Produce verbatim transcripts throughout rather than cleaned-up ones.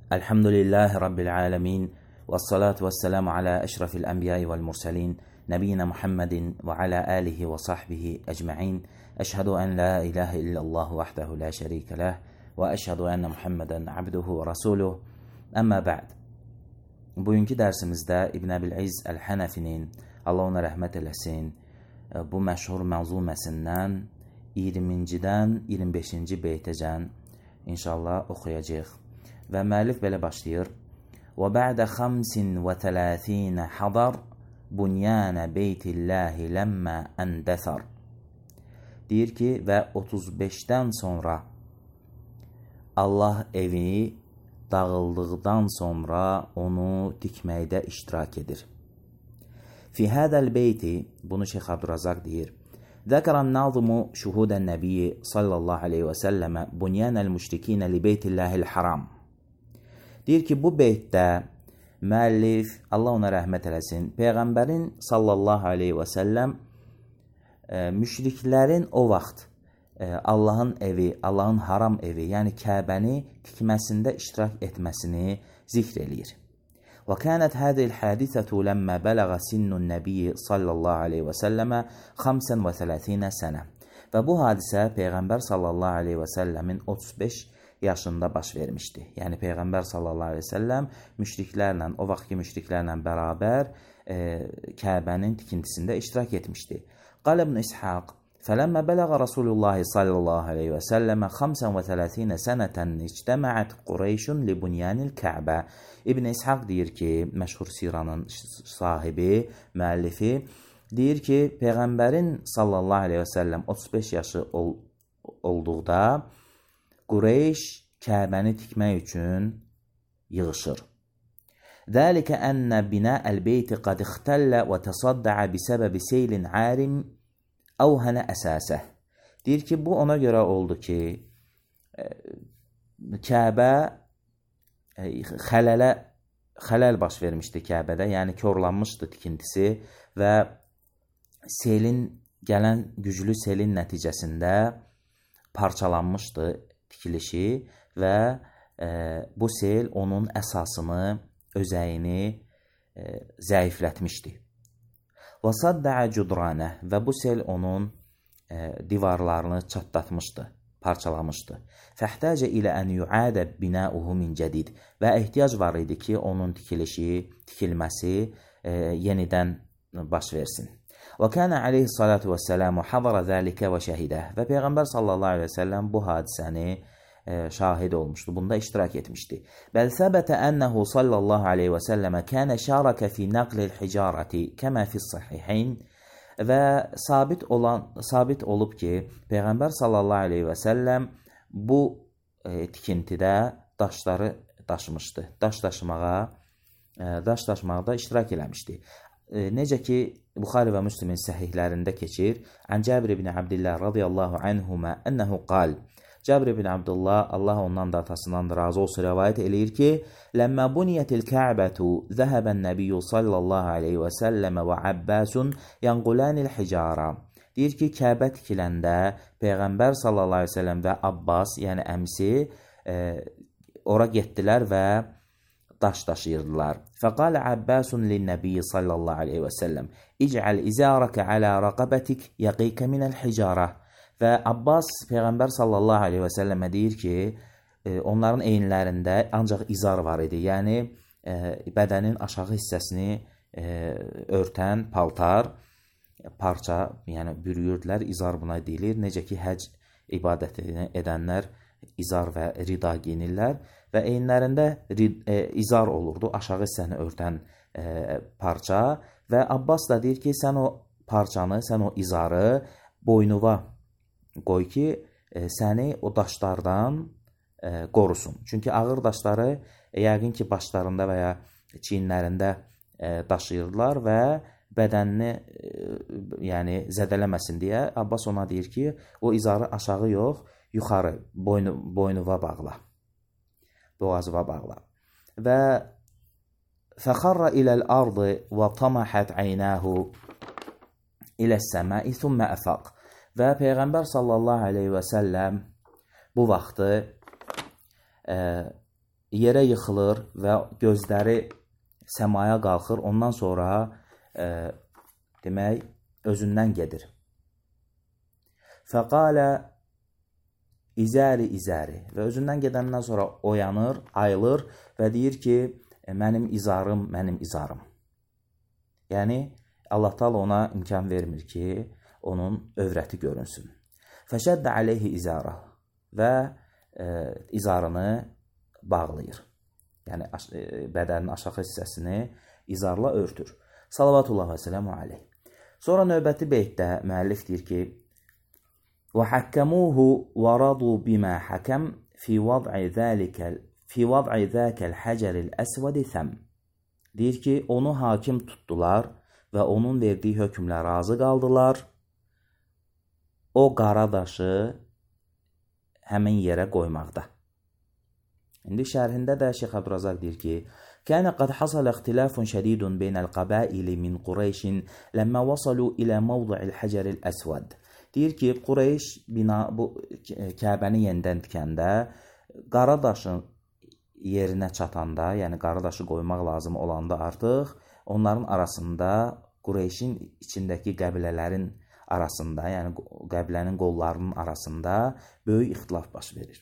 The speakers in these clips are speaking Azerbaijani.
Elhamdülillahi Rabbil alemin. Vessalatu vesselamu ala eşrafil enbiyai vel murselin. Nebiyina Muhammedin ve ala alihi ve sahbihi ecma'in. Eşhedü en la ilahe illallah vahdehu la şerike leh. Ve eşhedü enne Muhammeden abduhu ve rasuluh. Amma ba'd. Bugünkü dersimizdə İbn Əbil-İz Əl-Hənəfinin, Allah ona rəhmət eləsin, bu məşhur mənzuməsindən iyirmincidən iyirmi beşinci beytəcən inşallah oxuyacaq. Və müəllif belə başlayır. Və bə'də xamsin və tələtinə hadar bunyanə beytillahi ləmmə əndəsər. Deyir ki, və otuz beşdən sonra Allah evi dağıldıqdan sonra onu tikməkdə iştirak edir. Fi hədəl beyti, bunu Şeyx Abdurazaq deyir. Zəkərən nazimu şuhudən nəbiyyi sallallahu aleyhi və səlləmə bunyanəl müşrikinə li beytillahil haram. Deyir ki, bu beytdə müəllif, Allah ona rəhmət eləsin, Peyğəmbərin sallallahu aleyhi və səlləm e, müşriklərin o vaxt Allahın evi, Allahın haram evi, yəni Kəbəni tikməsində iştirak etməsini zikr eləyir. Və kənət hədil hədisətu ləmmə bələğə sinnun nəbiyyi sallallahu aleyhi və səlləmə xamsən və thələtinə sənə. Və bu hadisə Peyğəmbər sallallahu aleyhi və səlləmin otuz beş yaşında baş vermişdi. Yəni Peyğəmbər sallallahu aleyhi və səlləm müşriklərlə, o vaxtki müşriklərlə bərabər e, Kəbənin tikintisində iştirak etmişdi. Qal ibn İshaq فلما بلغ رسول الله صلى الله عليه وسلم خمسا وثلاثين سنة اجتمعت قريش لبنيان الكعبة. İbn İshaq deyir ki, məşhur siranın sahibi, müəllifi, deyir ki, Peyğəmbərin sallallahu aleyhi və səlləm otuz beş yaşı ol, olduqda Qureyş Kəbəni tikmək üçün yığışır. ذلك أن بناء البيت قد اختل وتصدع بسبب سيل عارم Avhənə əsasə. Deyir ki, bu ona görə oldu ki, Kəbə xələlə, xələl baş vermişdi Kəbədə, yəni korlanmışdı tikintisi və selin, gələn güclü selin nəticəsində parçalanmışdı tikilişi və e, bu sel onun əsasını, özəyini e, zəiflətmişdi. Və sadda'a cudranə və bu sel onun e, divarlarını çatlatmışdı, parçalamışdı. Fəhtəcə ilə ən yu'adə binauhu min cədid və ehtiyac var idi ki, onun tikilişi, tikilməsi e, yenidən baş versin. Və kənə aleyhissalatu vəssələmu hadara zəlikə və şəhidə və Peyğəmbər sallallahu aleyhi və səlləm bu hadisəni e, şahid olmuşdu, bunda iştirak etmişdi. Bəl səbətə ənəhu sallallahu aleyhi və səlləmə kənə şərəkə fi nəqlil hicarəti kəmə fis-sahihayn və sabit olan sabit olub ki, Peyğəmbər sallallahu aleyhi və səlləm bu e, tikintidə daşları daşımışdı. Daş daşımağa, e, daş daşımaqda iştirak eləmişdi. E, necə ki, Buxari və Müslimin səhihlərində keçir. Ən Cəbir ibn Abdillah radiyallahu anhuma ənəhu qal. Cəbir ibn Abdullah, Allah ondan da atasından razı olsun, rəvayət eləyir ki, Ləmmə buniyyətil Kə'bətu zəhəbən nəbiyyü sallallahu aleyhi və səlləmə və Abbasun yanqulənil hicara. Deyir ki, Kəbə tikiləndə Peyğəmbər sallallahu aleyhi və səlləm və Abbas, yəni əmsi, e, ora getdilər və daş daşıyırdılar. Fəqalə Abbasun lin-nəbiyyi sallallahu aleyhi və səlləm İc'əl izərəkə alə rəqabətik yəqikə minəl hicara. Və Abbas Peyğəmbər sallallahu aleyhi və səlləmə deyir ki, onların eyinlərində ancaq izar var idi. Yəni, bədənin aşağı hissəsini örtən paltar, parça, yəni bürüyürdülər, izar buna deyilir. Necə ki, həc ibadətini edənlər izar və rida giyinirlər və eyinlərində izar olurdu, aşağı hissəni örtən parça və Abbas da deyir ki, sən o parçanı, sən o izarı boynuva qoy ki, e, səni o daşlardan e, qorusun. Çünki ağır daşları e, yəqin ki, başlarında və ya çiyinlərində e, daşıyırdılar və bədənini e, yəni zədələməsin deyə Abbas ona deyir ki, o izarı aşağı yox, yuxarı, boynu, boynuva bağla, boğazıva bağla. Və fəxarra iləl ardı və tamahət əynəhu iləs-səmai thumma əfaq. Və Peyğəmbər sallallahu aleyhi və səlləm bu vaxtı e, yerə yıxılır və gözləri səmaya qalxır. Ondan sonra e, demək özündən gedir. Fəqalə izəri izəri və özündən gedəndən sonra oyanır, ayılır və deyir ki, mənim izarım, mənim izarım. Yəni, Allah Taala ona imkan vermir ki, onun övrəti görünsün. Fəşəddə aleyhi izara və e, izarını bağlayır. Yəni, e, bədənin aşağı hissəsini izarla örtür. Salavatullah və sələmu aleyh. Sonra növbəti beytdə müəllif deyir ki, وَحَكَّمُوهُ وَرَضُوا بِمَا حَكَمْ فِي وَضْعِ ذَلِكَ فِي وَضْعِ ذَاكَ الْحَجَرِ الْأَسْوَدِ ثَمْ. Deyir ki, onu hakim tutdular və onun verdiyi hökmlə razı qaldılar. O qara daşı həmin yerə qoymaqda. İndi şərhində də Şeyx Abdurazaq deyir ki, كان قد حصل اختلاف شديد بين القبائل من قريش لما وصلوا إلى موضع الحجر الأسود. Deyir ki, Qureyş bina, bu Kəbəni yenidən tikəndə qara daşın yerinə çatanda, yəni qara daşı qoymaq lazım olanda artıq onların arasında Qureyşin içindəki qəbilələrin arasında, yəni qəbilənin qollarının arasında böyük ixtilaf baş verir.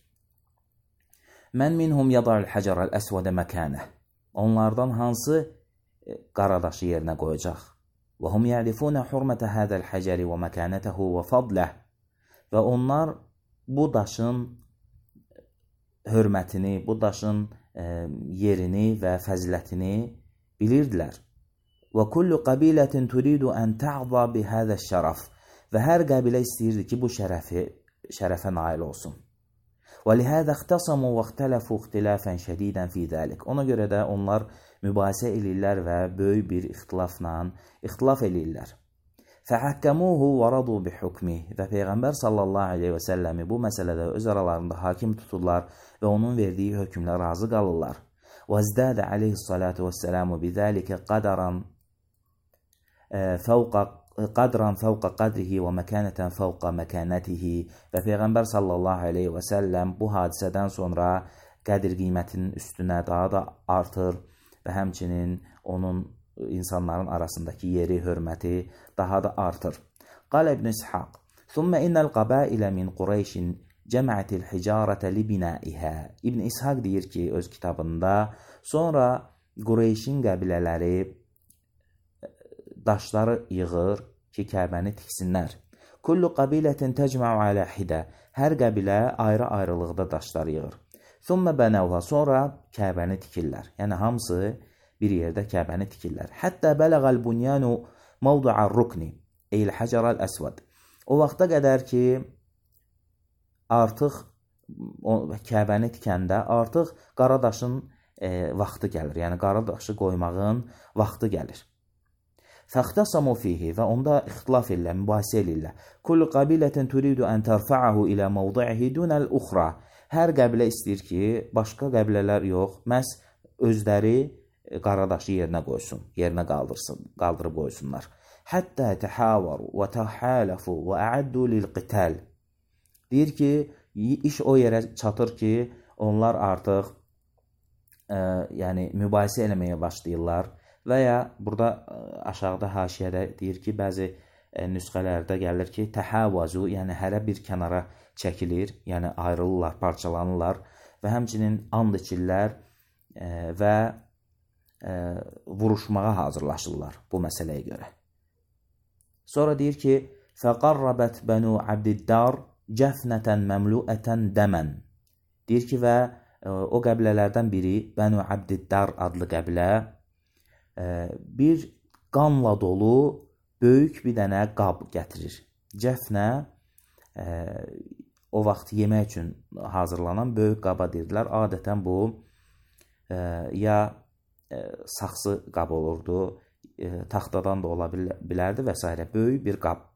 Mən minhum yada'ul hajarul əsvədə məkanə. Onlardan hansı qara daşı yerinə qoyacaq? Və hum ya'rifuna hurmata hadal hajari və məkanətehu və fadləh. Və onlar bu daşın hörmətini, bu daşın e, yerini və fəzilətini bilirdilər. Və kullu qabilətin turidu an ta'za bi hada şərəf. Və hər qəbilə istəyirdi ki, bu şərəfi şərəfə nail olsun. Və lihada ixtasamu və ixtalafu ixtilafan şadidan fi zalik. Ona görə də onlar mübahisə edirlər və böyük bir ixtilafla ixtilaf edirlər. Fəhəkəmuhu və radu bi hukmi. Və Peyğəmbər sallallahu aleyhi və səlləmi bu məsələdə öz aralarında hakim tuturlar və onun verdiyi hökmlə razı qalırlar. Və zdədə aleyhissalatu və sələmu bizəlikə qadaran fəvqa qadran fəvqa qadrihi və məkanətən fəvqa məkanətihi. Və Peyğəmbər sallallahu aleyhi və səlləm bu hadisədən sonra qədir qiymətinin üstünə daha da artır və həmçinin onun insanların arasındakı yeri, hörməti daha da artır. Qala İbn İshaq: "Thumma innal qabaila min Quraysh cəm'atil hicarata li binaiha." İbn İshaq deyir ki, öz kitabında, sonra Qureyşin qəbilələri daşları yığır ki, Kəbəni tiksinlər. Kullu qabilatin tecma'u ala hida. Hər qəbilə ayrı-ayrılıqda daşlar yığır. Thumma banawha. Sonra Kəbəni tikirlər. Yəni hamısı bir yerdə Kəbəni tikirlər. Hətta bələğəl bunyanu mawdu'ar rukni, eyl hajaral əsvəd. O vaxta qədər ki, artıq Kəbəni tikəndə artıq qara daşın e, vaxtı gəlir. Yəni qara daşı qoymağın vaxtı gəlir. Fəxtasamu fihi və onda ixtilaf edirlər, mübahisə edirlər. Kullu qabilətin turidu an tarfa'ahu ilə mawdi'ihi dunal uxra. Hər qəbilə istəyir ki, başqa qəbilələr yox, məhz özləri qara daşı yerinə qoysun, yerinə qaldırsın, qaldırıb qoysunlar. Hətta təhavaru və təhələfu və əəddu lil-qital. Deyir ki, iş o yerə çatır ki, onlar artıq e, yəni mübahisə eləməyə başlayırlar və ya burada aşağıda haşiyədə deyir ki, bəzi e, nüsxələrdə gəlir ki, təhavazu, yəni hərə bir kənara çəkilir, yəni ayrılırlar, parçalanırlar və həmçinin and içirlər e, və e, vuruşmağa hazırlaşırlar bu məsələyə görə. Sonra deyir ki, fəqarrabət bənu abdiddar cəfnətən məmluətən dəmən. Deyir ki, və e, o qəbilələrdən biri, Bənu Abdiddar adlı qəbilə, e, bir qanla dolu böyük bir dənə qab gətirir. Cəfnə e, o vaxt yemək üçün hazırlanan böyük qaba deyirlər. Adətən bu e, ya e, saxsı qab olurdu, e, taxtadan da ola bilərdi və s. Böyük bir qab.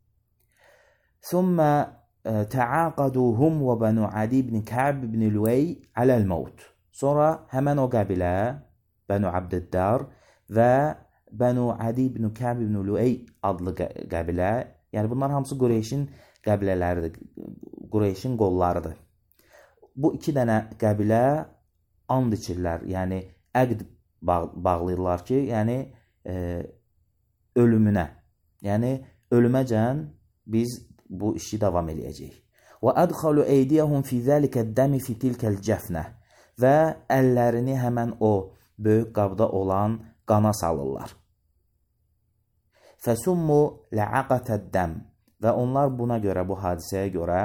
Thumma təaqaduhum və Bənu Adi ibn Kəb ibn Lüvey aləl mevt. Sonra həmən o qəbilə, Bənu Abdiddar və Bənu Adi ibn Kəb ibn Lüvey adlı qəbilə, yəni bunlar hamısı Qureyşin qəbilələridir, Qureyşin qollarıdır. Bu iki dənə qəbilə and içirlər, yəni əqd bağlayırlar ki, yəni e, ölümünə, yəni ölüməcən biz bu işi davam edəcəyik. Və adxalu eydiyahum fi zəlikəd-dəmi fi tilkəl-cəfnə və əllərini həmən o böyük qabda olan qana salırlar. Fəsummu lə'aqətəd-dəm və onlar buna görə, bu hadisəyə görə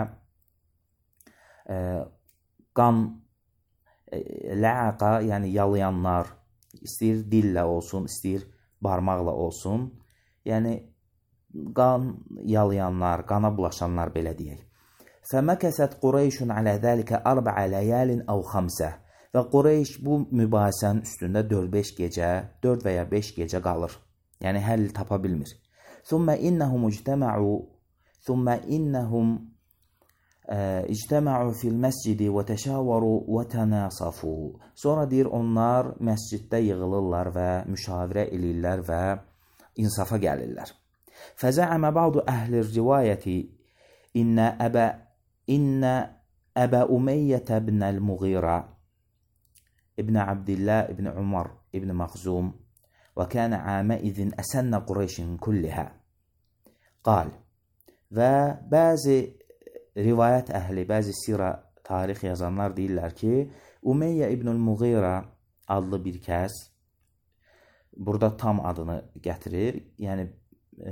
e, qan e, lə'aqa, yəni yalayanlar, istəyir dillə olsun, istəyir barmaqla olsun, yəni qan yalayanlar, qana bulaşanlar belə deyək. Fəməkəsət Qureyşun alə dəlikə arbə'ə ləyəlin əv xamsə və Qureyş bu mübahisənin üstündə dörd beş gecə, dörd və ya beş gecə qalır. Yəni həll tapa bilmir. Thumma innahum ictama'u thumma innahum ictama'u fil məscidi və təşavaru və tənasafu. Sonra deyir, onlar məsciddə yığılırlar və müşavirə eləyirlər və insafa gəlirlər. Fəzə'əmə ba'du əhlir rivayəti innə əbə innə əbə Umeyyətə ibnəl-Muğira ibn Abdillah ibn Umar ibn Məxzum və kənə əməizin əsənnə Qureyşin kullihə qal. Və bəzi rivayət əhli, bəzi sira, tarix yazanlar deyirlər ki, Umeyyə ibn-Muğira adlı bir kəs burada tam adını gətirir. Yəni e,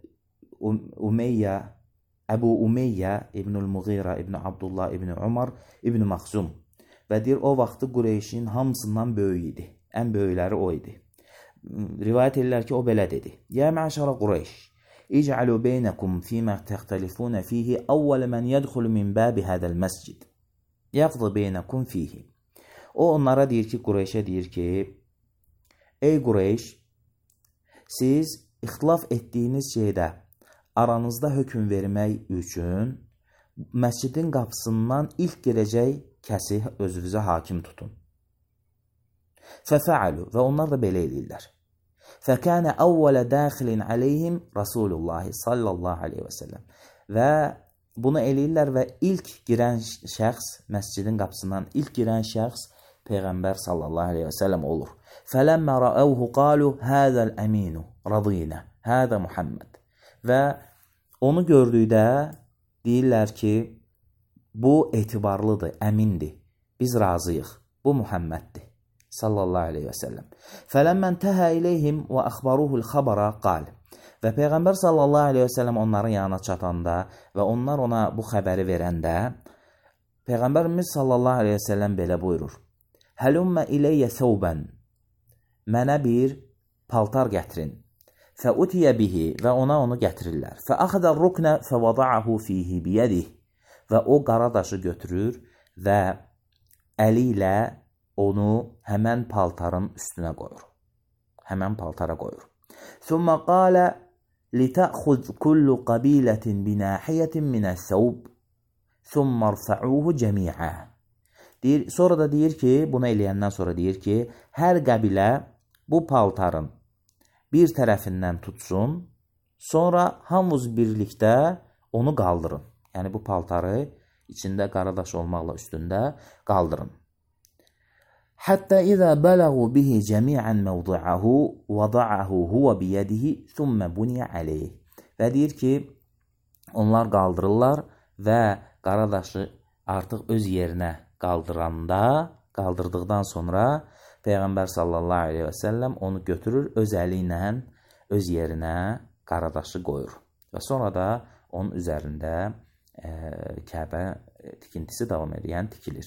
Umeyyə, Əbu Umeyyə ibn-Muğira ibn Abdullah ibn Umar ibn Məxzum və deyir, o vaxtı Qureyşin hamısından böyük idi. Ən böyükləri o idi. Rivayət edirlər ki, o belə dedi. Yə məşərə Qureyş, İc'alu beynəkum fīmə təxtəlifunə fihi əvvələ mən yədxulu min bəbi hədəl məscid. Yəqdı beynəkum fihi. O onlara deyir ki, Qureyşə deyir ki, ey Qureyş, siz ixtilaf etdiyiniz şeydə aranızda hökm vermək üçün məscidin qapısından ilk girəcək kəsi özünüzə hakim tutun. Fəfəalu və onlar da belə eləyirlər. Fəkənə əvvələ dəxilin aleyhim Rasulullah sallallahu aleyhi və səlləm. Və bunu eləyirlər və ilk girən şəxs, məscidin qapısından ilk girən şəxs Peyğəmbər sallallahu aleyhi və səlləm olur. Fələmmə rəəvhu qalu həzəl əminu radiyinə, həzə Muhammed. Və onu gördükdə deyirlər ki, bu etibarlıdır, əmindir, biz razıyıq, bu Muhammeddir sallallahu aleyhi və səlləm. Fələmmən təhə iləyhim və əxbaruhul xabara qal. Və Peyğəmbər sallallahu aleyhi və səlləm onların yanına çatanda və onlar ona bu xəbəri verəndə, Peyğəmbərimiz sallallahu aleyhi və səlləm belə buyurur. Həlümmə iləyyə thəvbən, mənə bir paltar gətirin. Fəutiyə bihi və ona onu gətirirlər. Fəəxədə ruknə fəvada'ahu fihi biyədih və o qara daşı götürür və əli ilə onu həmən paltarın üstünə qoyur. Həmən paltara qoyur. Thumma qalə litəxud kullu qabilətin binəhiyyətin minəs-səvb thumma rfa'uhu cəmi'ə. Deyir, sonra da deyir ki, bunu eləyəndən sonra deyir ki, hər qəbilə bu paltarın bir tərəfindən tutsun, sonra hamımız birlikdə onu qaldırın. Yəni bu paltarı içində qaradaş olmaqla üstündə qaldırın. Həttə izə bələğu bihi cəmiən məvdi'ahu vəda'ahu huvə biyədihi thumma buniyə aleyh. Və deyir ki, onlar qaldırırlar və qaradaşı artıq öz yerinə qaldıranda, qaldırdıqdan sonra Peyğəmbər sallallahu aleyhi və səlləm onu götürür, öz əli ilə öz yerinə qaradaşı qoyur. Və sonra da onun üzərində e, Kəbə tikintisi davam edən tikilir.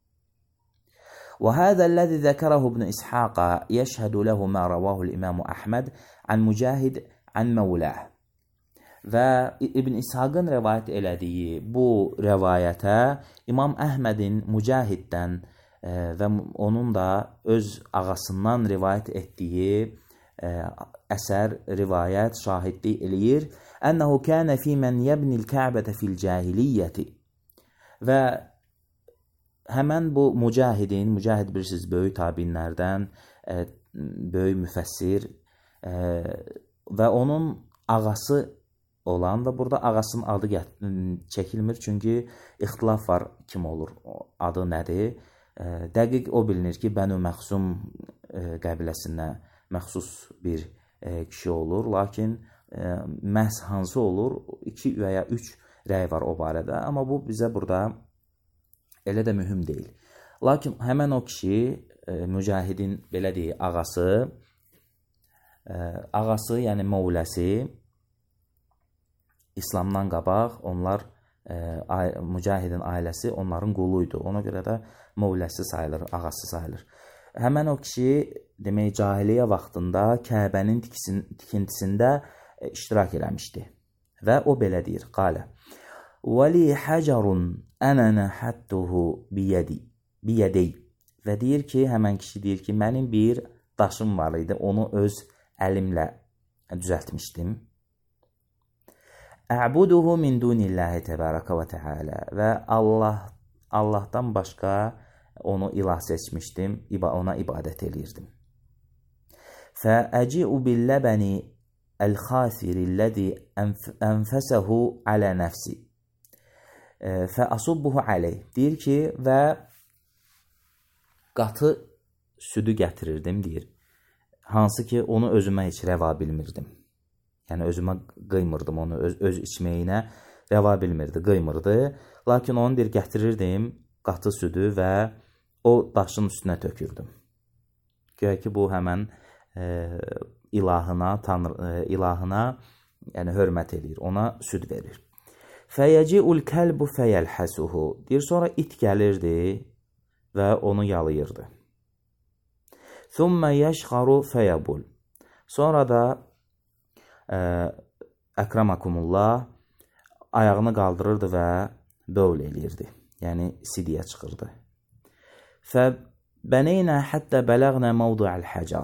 وهذا الذي ذكره ابن إسحاق يشهد له ما رواه الإمام أحمد عن مجاهد عن مولاه. Və İbn İshaqın rəvayət elədiyi bu rəvayətə İmam Əhmədin Mücahiddən e, və onun da öz ağasından rivayət etdiyi e, əsər, rivayət, şahidlik eləyir. Ənəhu kənə fī mən yəbnil Kəbətə fil cahiliyyəti. Və həmən bu Mücahidin, Mücahid bilirsiniz, böyük tabinlərdən, e, böyük müfəssir e, və onun ağası olan və burada ağasının adı çəkilmir, çünki ixtilaf var, kim olur, adı nədir. Dəqiq o bilinir ki, Bənu Məxsum qəbiləsinə məxsus bir kişi olur, lakin məhz hansı olur, iki və ya üç rəy var o barədə, amma bu bizə burada elə də mühüm deyil. Lakin həmən o kişi, Mücahidin belə deyək, ağası, ağası, yəni Mövləsi, İslamdan qabaq onlar, Mücahidin ailəsi onların quluydu. Ona görə də Mövləsi sayılır, ağası sayılır. Həmən o kişi, demək, cahiliyyə vaxtında Kəbənin tikintisində iştirak eləmişdi. Və o belə deyir, qalə, وَلِي حَجَرٌ أَنَا نَحَتُّهُ بِيَدَيْ və deyir ki, həmən kişi deyir ki, mənim bir daşım var idi, onu öz əlimlə düzəltmişdim. Ə'buduhu min dunillahi təbaraka və təala və Allah Allahdan başqa onu ilah seçmişdim, ona ibadət eləyirdim. Fəəci'u billəbəni əl-xasirilləzi ənfəsəhu alə nəfsi fəasubbuhu aleyh. Deyir ki, və qatı südü gətirirdim, deyir. Hansı ki, onu özümə heç rəva bilmirdim. Yəni, özümə qıymırdım onu, öz, öz içməyinə rəva bilmirdi, qıymırdı. Lakin onu deyir, gətirirdim qatı südü və o daşın üstünə tökürdüm. Göyə ki, bu həmən e, ilahına, tanrı, e, ilahına yəni, hörmət edir, ona süd verir. Fəyəci'ul kəlbu fəyəlhəsuhu. Deyir, sonra it gəlirdi və onu yalayırdı. Thumma yəşxaru fəyəbul. Sonra da əkramakumullah ayağını qaldırırdı və bövl eləyirdi. Yəni, sidiyə çıxırdı. Fəbəneynə həttə bələğnə mavdu'əl həcar.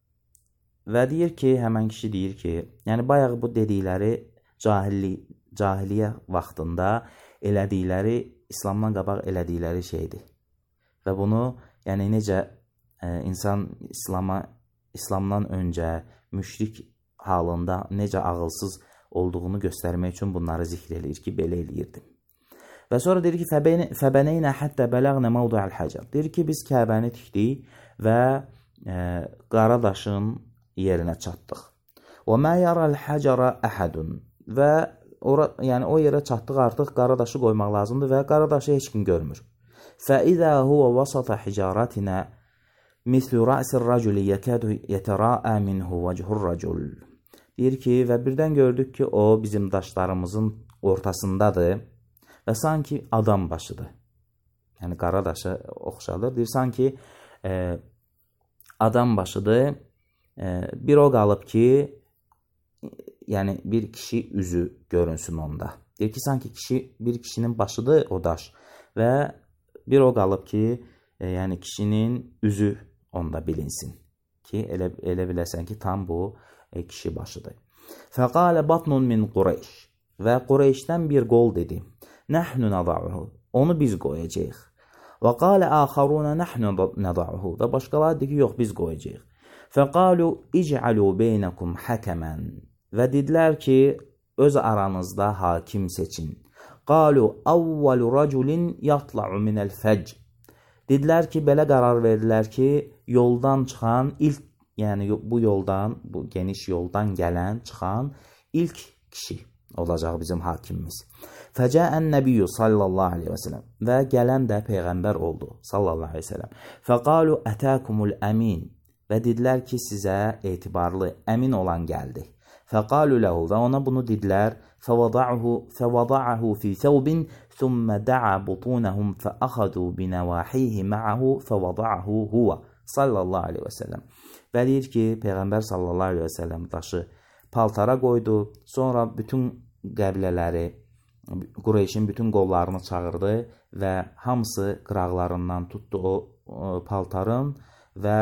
Və deyir ki, həmən kişi deyir ki, yəni, bayaq bu dedikləri cahilli, cahiliyyə vaxtında elədikləri, İslamdan qabaq elədikləri şeydir. Və bunu, yəni, necə e, insan İslama, İslamdan öncə müşrik halında necə ağılsız olduğunu göstərmək üçün bunları zikr eləyir ki, belə eləyirdim. Və sonra deyir ki, fəbəneynə həttə bələğnə mavdu'əl həcar. Deyir ki, biz Kəbəni tikdik və e, qara daşın yerinə çatdıq. Və mə yarəl həcara əhədun. Və ora, yəni, o yerə çatdıq, artıq qara daşı qoymaq lazımdır və qara daşı heç kim görmür. Fəidə huvə vasata hicarətinə mislu rə'sir rəculi yəkədu yətərəə minhu vəchur rəcul. Deyir ki, və birdən gördük ki, o bizim daşlarımızın ortasındadır və sanki adam başıdır. Yəni, qara daşı oxşadır. Deyir, sanki e, adam başıdır. E, bir o qalıb ki, yəni, bir kişi üzü görünsün onda. Deyir ki, sanki kişi, bir kişinin başıdır o daş və bir o qalıb ki, e, yəni, kişinin üzü onda bilinsin ki, elə, elə biləsən ki, tam bu e, kişi başıdır. Fəqalə batnun min Qureyş və Qureyşdən bir qol dedi. Nəhnu nada'uhu. Onu biz qoyacaq. Və qalə əxaruna nəhnu nada'uhu. Və başqaları dedi ki, yox, biz qoyacaq. Fəqalu ic'alu beynəkum həkəmən. Və dedilər ki, öz aranızda hakim seçin. Qalu avvalu raculin yatla'u minəl fəcr. Dedilər ki, belə qərar verdilər ki, yoldan çıxan ilk, yəni bu yoldan, bu geniş yoldan gələn, çıxan ilk kişi olacaq bizim hakimimiz. Fəcəən nəbiyyü sallallahu aleyhi və sələm. Və gələn də Peyğəmbər oldu sallallahu aleyhi və sələm. Fəqalu ətəkumul əmin. Və dedilər ki, sizə etibarlı, əmin olan gəldi. Fəqalu ləhu. Və ona bunu dedilər. Fəvada'ahu fi thawbin thumma da'a butunahum fəəxadu binəvahihi ma'ahu fəvada'ahu huva sallallahu aleyhi və sələm. Və deyir ki, Peyğəmbər sallallahu aleyhi və sələm daşı paltara qoydu. Sonra bütün qəbilələri, Qureyşin bütün qollarını çağırdı və hamısı qıraqlarından tutdu o, o paltarın və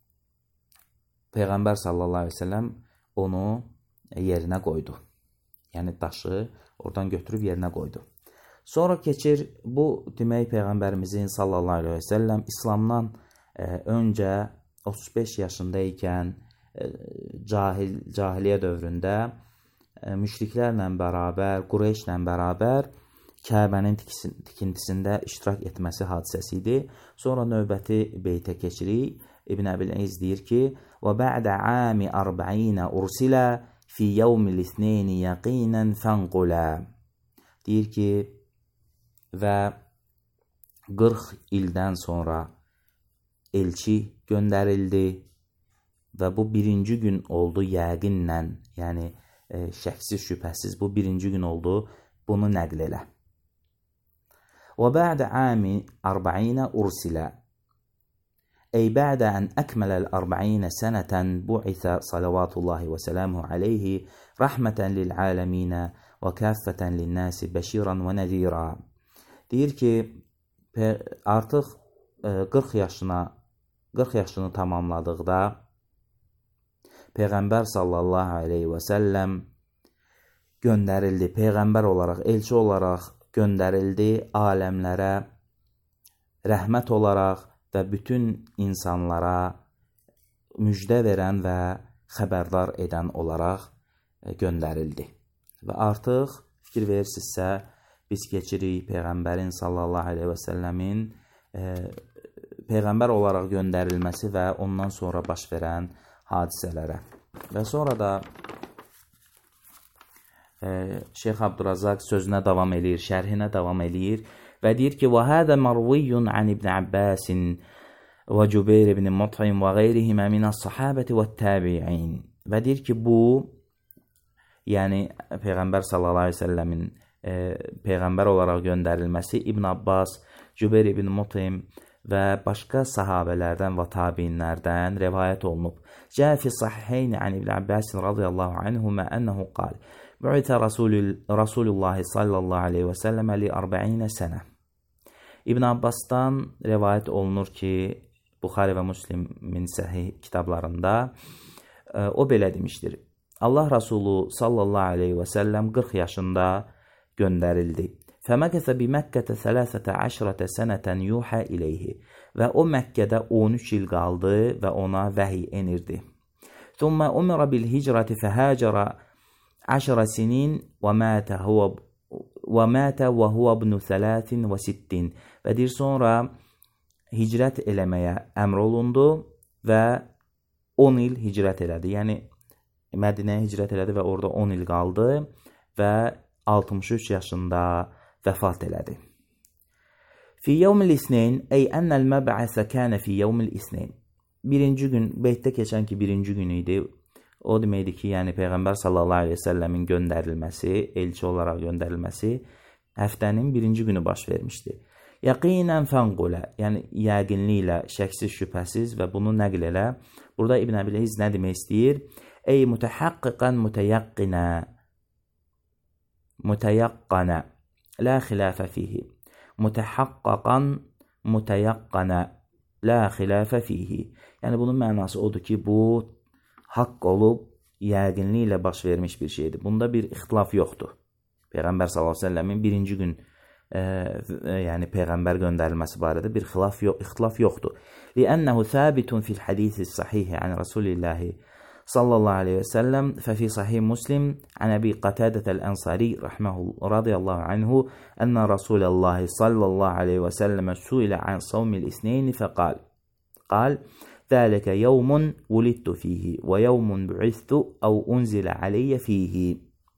Peyğəmbər sallallahu aleyhi və sələm onu yerinə qoydu. Yəni daşı oradan götürüb yerinə qoydu. Sonra keçir, bu demək Peyğəmbərimizin sallallahu aleyhi və səlləm İslamdan e, öncə otuz beş yaşında ikən e, cahil, cahiliyyə dövründə e, müşriklərlə bərabər, Qureyşlə bərabər Kəbənin tikintisində iştirak etməsi hadisəsi idi. Sonra növbəti beytə keçirik. İbn Əbil-İz deyir ki: "Və ba'də ami arba'ina ursila fi yevmil ithnayn yaqinan fanqula." Deyir ki, və qırx ildən sonra elçi göndərildi və bu birinci gün oldu yəqinlə, yəni e, şəksiz şübhəsiz bu birinci gün oldu. Bunu nəql elə. Və ba'də ami arba'ina ursila ey ba'də ən əkmələl arba'ina sənətən bu'itha salavatullahi və sələmuhu aleyhi rəhmətən lil aləminə və kəffətən lil nəsi bəşiran və nəzira. Deyir ki, artıq qırx yaşına qırx yaşını tamamladıqda Peyğəmbər sallallahu aleyhi və səlləm göndərildi. Peyğəmbər olaraq, elçi olaraq göndərildi aləmlərə rəhmət olaraq və bütün insanlara müjdə verən və xəbərdar edən olaraq göndərildi. Və artıq fikir verirsinizsə, biz keçirik Peyğəmbərin sallallahu aleyhi və səlləmin e, Peyğəmbər olaraq göndərilməsi və ondan sonra baş verən hadisələrə. Və sonra da e, Şeyx Abdurazaq sözünə davam eləyir, şərhinə davam eləyir və deyir ki: "Və hədə marviyyun an İbn Abbas və Cübeyr ibn Mut'im və qeyrihimə minəs-sahabəti və-təbi'in." Və deyir ki, bu, yəni Peyğəmbər sallallahu əleyhi və səlləmin e, peyğəmbər olaraq göndərilməsi İbn Abbas, Cübeyr ibn Mut'im və başqa sahabələrdən və tabiinlərdən rivayət olunub. Cəə fi sahiheyni an İbn Abbas radiyallahu anhuma ennehu qal: "Bu'itha Rasulullah sallallahu əleyhi və səlləmə li arba'ina sənə." İbn Abbasdan rivayət olunur ki, Buxari və Müslimin səhih kitablarında e, o belə demişdir: Allah Rasulü sallallahu aleyhi və səlləm qırx yaşında göndərildi. Fəməkəsə bi Məkkətə sələsətə əşrətə sənətən yuhə ileyhi. Və o Məkkədə on üç il qaldı və ona vəhiy enirdi. Thumma umira bil hicrəti fəhəcərə əşrə sinin və mətə huvə və mətə və huvə ibnu thələtin və sittin. Və deyir, sonra hicrət eləməyə əmr olundu və on il hicrət elədi. Yəni Mədinəyə hicrət elədi və orada on il qaldı və altmış üç yaşında vəfat elədi. Fi yevmil isneyn ey ennəl məb'əsə kənə fi yevmil isneyn. Birinci gün, beytdə keçən ki birinci gün idi. O deməkdir ki, yəni Peyğəmbər sallallahu aleyhi ve səlləmin göndərilməsi, elçi olaraq göndərilməsi həftənin birinci günü baş vermişdi. Yəqinən fənqulə, yəni yəqinliklə, şəksiz, şübhəsiz və bunu nəql elə. Burada İbn Əbil-İz nə demək istəyir? Ey mütəhəqqiqən mütəyəqqinə, mütəyəqqənə, la xilafə fihi. Mütəhəqqaqən mütəyəqqənə, la xilafə fihi. Yəni bunun mənası odur ki, bu haqq olub, yəqinliklə baş vermiş bir şeydir. Bunda bir ixtilaf yoxdur. Peyğəmbər sallallahu əleyhi və səlləmin birinci gün e, yəni Peyğəmbər göndərilməsi barədə bir xilaf yox, ixtilaf yoxdur. Li'ənəhu thəbitun fil hədisi sahihi an Rasulillahi sallallahu aleyhi və səlləm fəfi sahih Muslim an Əbi Qatadət əl-Ənsari radiyallahu anhu ənə Rasulallahi sallallahu aleyhi və səlləmə suilə an savmil isneyni fəqal qal ذلك يوم ولدت فيه ويوم بعثت أو أنزل علي فيه.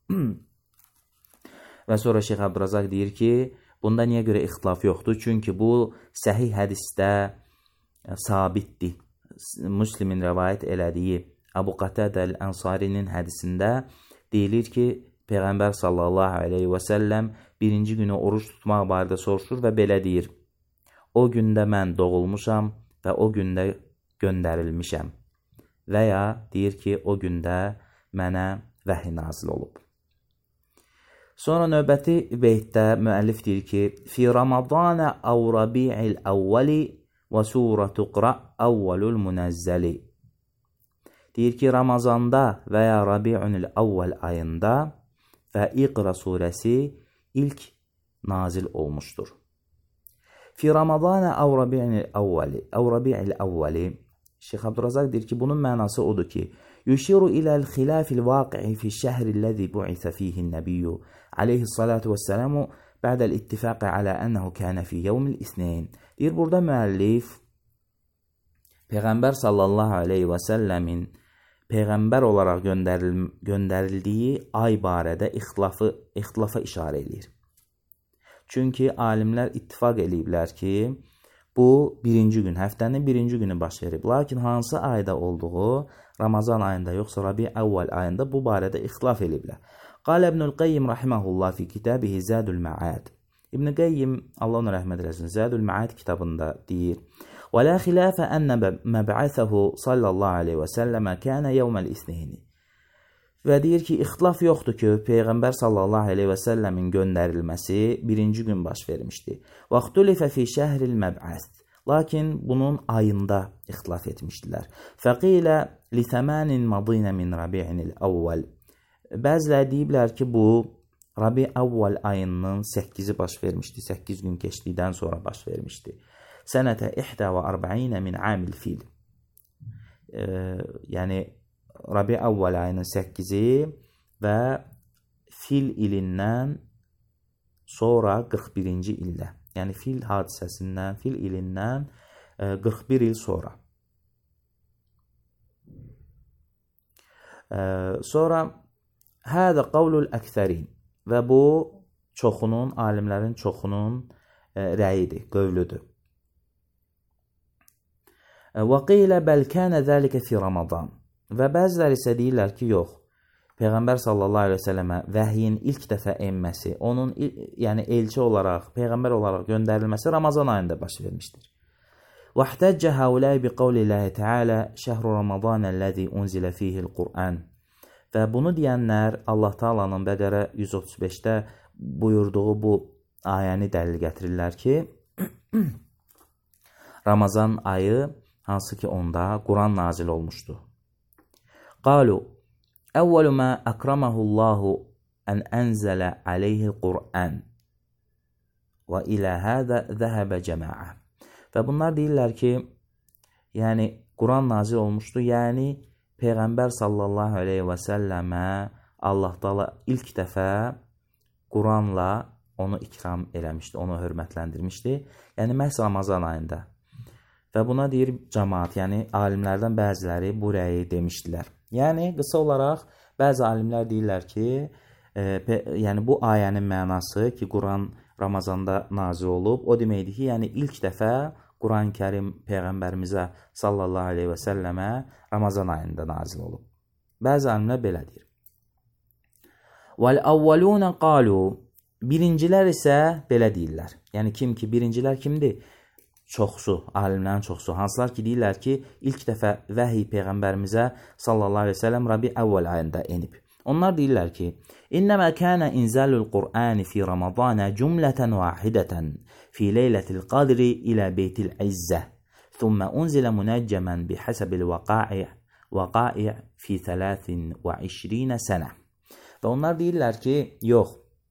Və sonra Şeyx Abdurazaq deyir ki, bunda niyə görə ixtilaf yoxdur? Çünki bu səhih hədisdə sabitdir. Müslimin rəvayət elədiyi Əbu Qatadə əl-Ənsarinin hədisində deyilir ki, Peyğəmbər sallallahu aleyhi və səlləm birinci günü oruç tutmaq barədə soruşur və belə deyir: o gündə mən doğulmuşam və o gündə göndərilmişəm. Və ya deyir ki, o gündə mənə vəhiy nazil olub. Sonra növbəti beytdə müəllif deyir ki, fi Ramadanə əv Rabi'il əvvəli və suratu qra əvvəlul münezzəli. Deyir ki, Ramazanda və ya Rabi'unil əvvəl ayında və İqra surəsi ilk nazil olmuşdur. Fi Ramadanə əv Rabi'il əvvəli əv Rabi'il əvvəli. Şeyx Abdurazaq deyir ki, bunun mənası odur ki, yuşiru iləl xilafil vaqi'i fi şəhri ləzi bu'itə fihin nəbiyyü aleyhissalatu vəssələmu ba'dəl ittifaqi alə ənəhu kənə fi yevmil isneyn. Deyir, burada müəllif Peyğəmbər sallallahu aleyhi və səlləmin Peyğəmbər olaraq göndəril göndərildiyi ay barədə ixtilafı, ixtilafa işarə edir. Çünki alimlər ittifaq eləyiblər ki, bu birinci gün, həftənin birinci günü baş verib. Lakin hansı ayda olduğu, Ramazan ayında yoxsa Rabi-əvvəl ayında bu barədə ixtilaf eləyiblər. Qalə İbnül Qayyim rahiməhullah fi kitabihi Zadul Ma'ad. İbn Qayyim, Allah ona rəhmət eləsin, Zadul Ma'ad kitabında deyir: "Və la xilafə ənə məb'əsəhu sallallahu aleyhi və səlləmə kənə yevməl isneyni." Və deyir ki, ixtilaf yoxdur ki, Peyğəmbər sallallahu aleyhi və səlləmin göndərilməsi birinci gün baş vermişdi. Vaxtulifə fi şəhril məb'əs. Lakin bunun ayında ixtilaf etmişdilər. Fəqilə li thəmənin madinə min Rabi'inil əvvəl. Bəziləri deyiblər ki, bu Rabi-əvvəl ayının səkkizi baş vermişdi. səkkiz gün keçdikdən sonra baş vermişdi. Sənətə ihdə və arba'inə min amil fil. E, yəni Rabi-əvvəl ayının səkkizi və fil ilindən sonra qırx birinci ildə. Yəni fil hadisəsindən, fil ilindən e, qırx bir il sonra. E, sonra hədə qavlul əksərin. Və bu çoxunun, alimlərin çoxunun e, rəyidir, qövlüdür. Və qilə bəl kənə zəlikə fi Ramazan. Və bəziləri isə deyirlər ki, yox, Peyğəmbər sallallahu aleyhi və səlləmə vəhyin ilk dəfə enməsi, onun yəni elçi olaraq, Peyğəmbər olaraq göndərilməsi Ramazan ayında baş vermişdir. وَاحْتَجَّ هَوْلَيْ بِقَوْلِ اللّٰهِ تَعَالَى شَهْرُ رَمَضَانَ الَّذِي أُنْزِلَ فِيهِ الْقُرْآنِ. Və bunu deyənlər Allah Taala'nın Bəqərə yüz otuz beşdə buyurduğu bu ayəni dəlil gətirirlər ki, Ramazan ayı hansı ki onda Quran nazil olmuşdu. Qalu əvvəlu mə əkrəməhullahu ən ənzələ aleyhil Qur'an və ilə hədə zəhəbə cəmaə. Və bunlar deyirlər ki, yəni Quran nazil olmuşdu, yəni Peyğəmbər sallallahu aleyhi və səlləmə Allah Taala ilk dəfə Quranla onu ikram eləmişdi, onu hörmətləndirmişdi. Yəni məhz Ramazan ayında. Və buna deyir cəmaat, yəni alimlərdən bəziləri bu rəyi demişdilər. Yəni qısa olaraq bəzi alimlər deyirlər ki, e, pe, yəni bu ayənin mənası ki, Quran Ramazanda nazil olub, o deməkdir ki, yəni ilk dəfə Quran-ı Kərim Peyğəmbərimizə sallallahu aleyhi və səlləmə Ramazan ayında nazil olub. Bəzi alimlər belə deyir. Vəl-əvvəlunə qalu, birincilər isə belə deyirlər. Yəni kim ki, birincilər kimdir? Çoxsu, alimlərin çoxsu. Hansılar ki, deyirlər ki, ilk dəfə vəhiy Peyğəmbərimizə sallallahu aleyhi və səlləm Rabi-əvvəl ayında enib. Onlar deyirlər ki, İnnəmə kənə inzəlül Qur'ani fi Ramazanə cümlətən vahidətən fi leylətil qadri ilə beytil izzə. Thumma unzilə munəccəmən bihəsəbil vəqai' fi thələtin və işrinə sənə. Və onlar deyirlər ki, yox,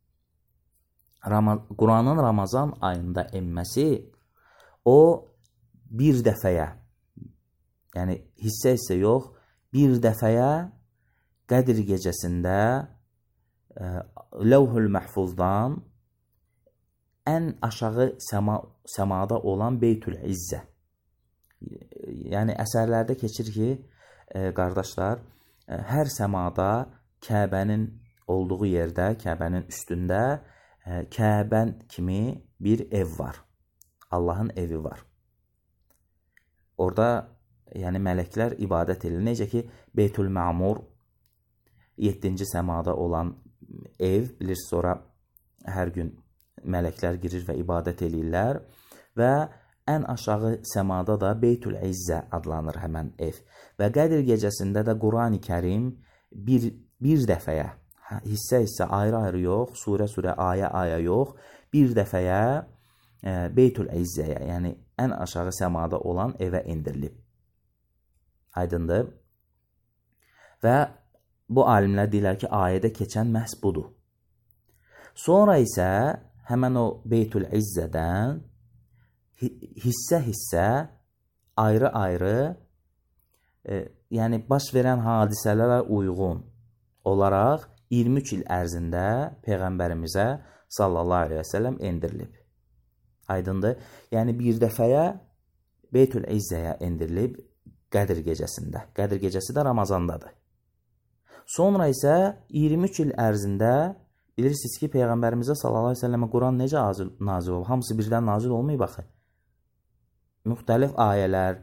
Quranın Ramazan ayında enməsi o bir dəfəyə, yəni hissə hissə yox, bir dəfəyə Qədir gecəsində e, Ləvhül Məhfuzdan ən aşağı səma, səmada olan Beytül İzzə. Yəni əsərlərdə keçir ki, e, qardaşlar, e, hər səmada Kəbənin olduğu yerdə, Kəbənin üstündə e, Kəbən kimi bir ev var. Allahın evi var. Orada yəni mələklər ibadət edir. Necə ki, Beytül Məmur yeddinci səmada olan ev, bilirsiniz, sonra hər gün mələklər girir və ibadət edirlər və ən aşağı səmada da Beytül İzzə adlanır həmən ev. Və Qədir gecəsində də Quran-ı Kərim bir, bir dəfəyə, hissə-hissə, ayrı-ayrı yox, surə-surə, ayə-ayə yox, bir dəfəyə e, Beytül İzzəyə, yəni ən aşağı səmada olan evə indirilib. Aydındır. Və bu alimlər deyirlər ki, ayədə keçən məhz budur. Sonra isə həmən o Beytül İzzədən hissə-hissə, ayrı-ayrı, e, yəni baş verən hadisələrə uyğun olaraq iyirmi üç il ərzində Peyğəmbərimizə sallallahu aleyhi və səlləm endirilib. Aydındır? Yəni bir dəfəyə Beytül İzzəyə endirilib Qədir gecəsində. Qədir gecəsi də Ramazandadır. Sonra isə iyirmi üç il ərzində bilirsiniz ki, Peyğəmbərimizə sallallahu aleyhi və səlləmə Quran necə nazil olub? Hamısı birdən nazil olmayıb axı. Müxtəlif ayələr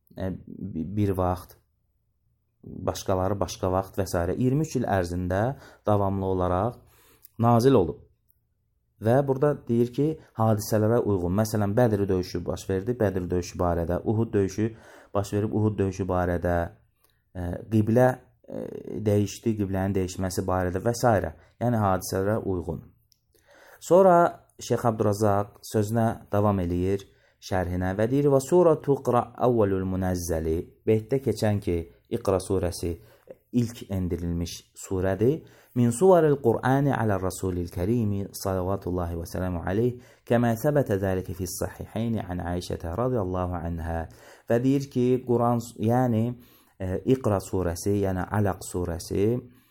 bir vaxt, başqaları başqa vaxt və s. iyirmi üç il ərzində davamlı olaraq nazil olub. Və burada deyir ki, hadisələrə uyğun. Məsələn, Bədir döyüşü baş verdi, Bədir döyüşü barədə, Uhud döyüşü baş verib, Uhud döyüşü barədə, e, qiblə e, dəyişdi, qiblənin dəyişməsi barədə və s. Yəni, hadisələrə uyğun. Sonra Şeyx Abdurazaq sözünə davam eləyir, şərhinə və deyir, və suratu iqra əvvəlül munəzzəli, beytdə keçən ki, İqra surəsi ilk endirilmiş surədir. Min suvaril Qur'ani alə Rasulil Kərimi salavatullahi və sələmu aleyh kəmə səbətə zəlikə fis-sahihayni an Ayşətə radiyallahu anhə və deyir ki, Quran, yəni e, İqra surəsi, yəni Aləq surəsi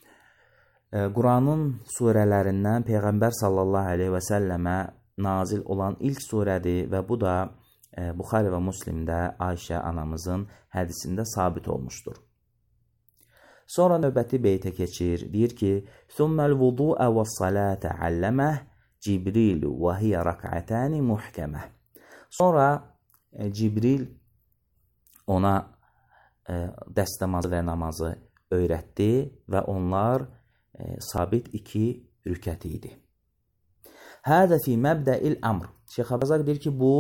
e, Quranın surələrindən Peyğəmbər sallallahu aleyhi və səlləmə nazil olan ilk surədir və bu da e, Buxari və Müslimdə Ayşə anamızın hədisində sabit olmuşdur. Sonra növbəti beytə keçir. Deyir ki, Thumməl vudu'ə və salətə əlləməh Cibrilu və hiyə rəkətəni muhkəməh. Sonra e, Cibril ona e, dəstəmazı və namazı öyrətdi və onlar e, sabit iki rükət idi. Hədə fi məbdəil əmr. Şeyx Abdurazaq deyir ki, bu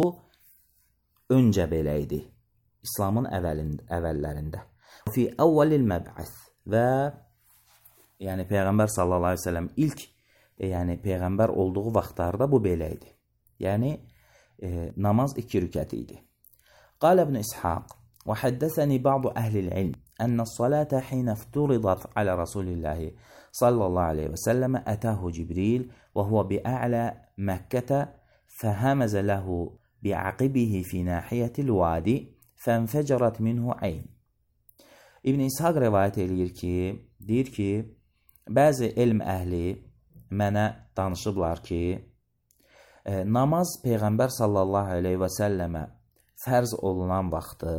öncə belə idi. İslamın əvəlində, əvvəllərində. Fi əvvəlil məb'əth. Və yəni Peyğəmbər sallallahu aleyhi ve sellem ilk e, yəni Peyğəmbər olduğu vaxtlarda bu belə idi. Yəni e, namaz iki rükət idi. Qal İbn İshaq və həddəsəni ba'du əhlil ilm ənə s-salətə xinə fturidat alə Rasulillahi sallallahu aleyhi ve sellem ətəhu Cibril və huvə bi'ə'lə Məkkətə fəhəməzə ləhu bi'aqibihi fi nahiyyətil vadi fənfəcərat minhu əyn. İbn İshaq rivayət eləyir ki, deyir ki, bəzi elm əhli mənə danışıblar ki, e, namaz Peyğəmbər sallallahu aleyhi və səlləmə fərz olunan vaxtı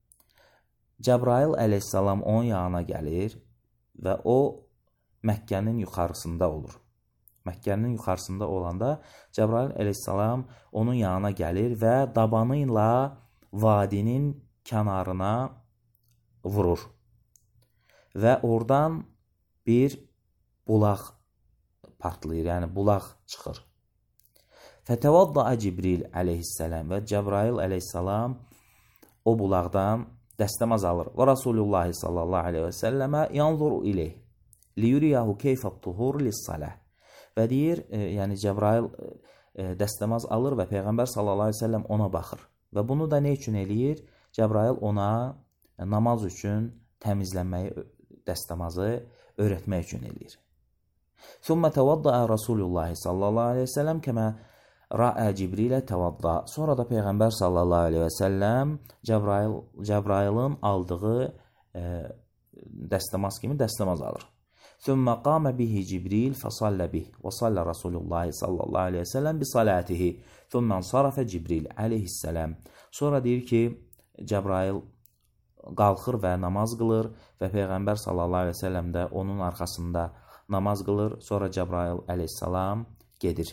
Cəbrail əleyhissalam onun yanına gəlir və o Məkkənin yuxarısında olur. Məkkənin yuxarısında olanda Cəbrail əleyhissalam onun yanına gəlir və dabanı ilə vadinin kənarına vurur. Və oradan bir bulaq partlayır, yəni bulaq çıxır. Fətəvadda'a Cibril əleyhissalam və Cəbrail əleyhissalam o bulaqdan dəstəmaz alır. Və Rasulullah sallallahu aleyhi və səlləmə yanzuru ileyh liyuriyahu keyfət tuhur lissaləh. Və deyir, e, yəni Cəbrail e, dəstəmaz alır və Peyğəmbər sallallahu aleyhi və səlləm ona baxır. Və bunu da nə üçün eləyir? Cəbrail ona namaz üçün təmizlənməyi, dəstəmazı öyrətmək üçün eləyir. Thumma təvadda'a Rasulullah sallallahu aleyhi və səlləm kəmə rəə Cibrilə təvadda. Sonra da Peyğəmbər sallallahu aleyhi və səlləm Cəbrail, Cəbrailin aldığı e, dəstəmaz kimi dəstəmaz alır. Thumma qamə bihi Cibril fəsallə bih və sallə Rasulullah sallallahu aleyhi və səlləm bi salətihi. Thumma sarafə Cibril aleyhissələm. Sonra deyir ki, Cəbrail qalxır və namaz qılır və Peyğəmbər sallallahu aleyhi və səlləm də onun arxasında namaz qılır. Sonra Cəbrail əleyhissalam gedir.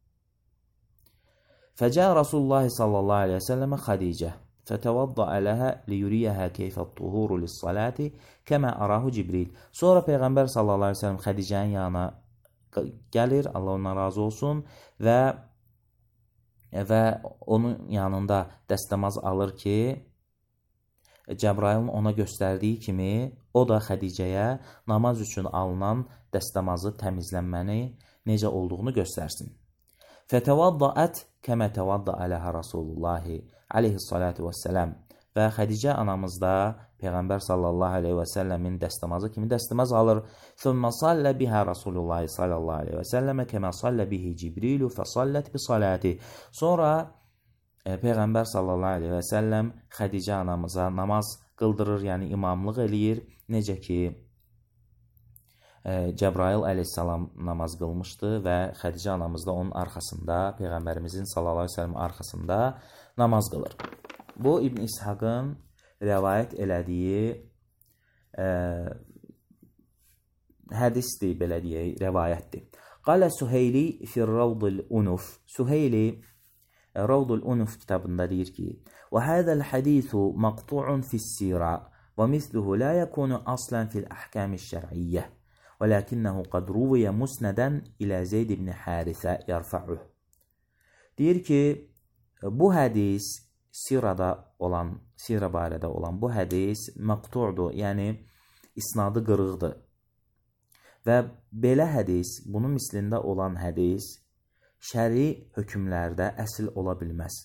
Fəcə Rasulullah sallallahu aleyhi və səlləmə Xədicə fətəvadda'a ləhə liyuriyəhə keyfət tuhuru lissaləti kəmə arahu Cibril. Sonra Peyğəmbər sallallahu aleyhi və səlləm Xədicənin yanına gəlir, Allah ondan razı olsun və və onun yanında dəstəmaz alır ki, Cəbrailin ona göstərdiyi kimi o da Xədicəyə namaz üçün alınan dəstəmazı təmizlənməni necə olduğunu göstərsin. Fətəvadda'ət kəmə təvadda'a ləhə Rasulullahi aleyhissalatu vəssələm. Və Xədicə anamız da Peyğəmbər sallallahu aleyhi və səlləmin dəstəmazı kimi dəstəmaz alır. Thumma sallə bihə Rasulullahi sallallahu aleyhi və səlləmə kəmə sallə bihi Cibrilu fəsallət bi saləti. Sonra Peyğəmbər sallallahu aleyhi və səlləm Xədicə anamıza namaz qıldırır, yəni imamlıq eləyir. Necə ki, Cəbrail əleyhissalam namaz qılmışdı və Xədicə anamız da onun arxasında, Peyğəmbərimizin sallallahu əleyhi və səlləm arxasında namaz qılır. Bu İbn İshaqın rəvayət elədiyi ə, hədisdir, belə deyək, rəvayətdir. Qalə Suheyli fir-Ravdul Unuf. Suheyli Ravdul Unuf kitabında deyir ki: "Və hadzal hadisu maqtu'un fi's-sira və misluhu la yakunu aslan fil-ahkam-eş-şer'iyyə. Velakinnehu qad ruviye musnadan ila Zeyd ibn Harisə yarfa'uh." Deyir ki, bu hədis sirada olan, sira barədə olan bu hədis maqtu'dur, yəni isnadı qırıqdır. Və belə hədis, bunun mislində olan hədis şəri hökmlərdə əsl ola bilməz.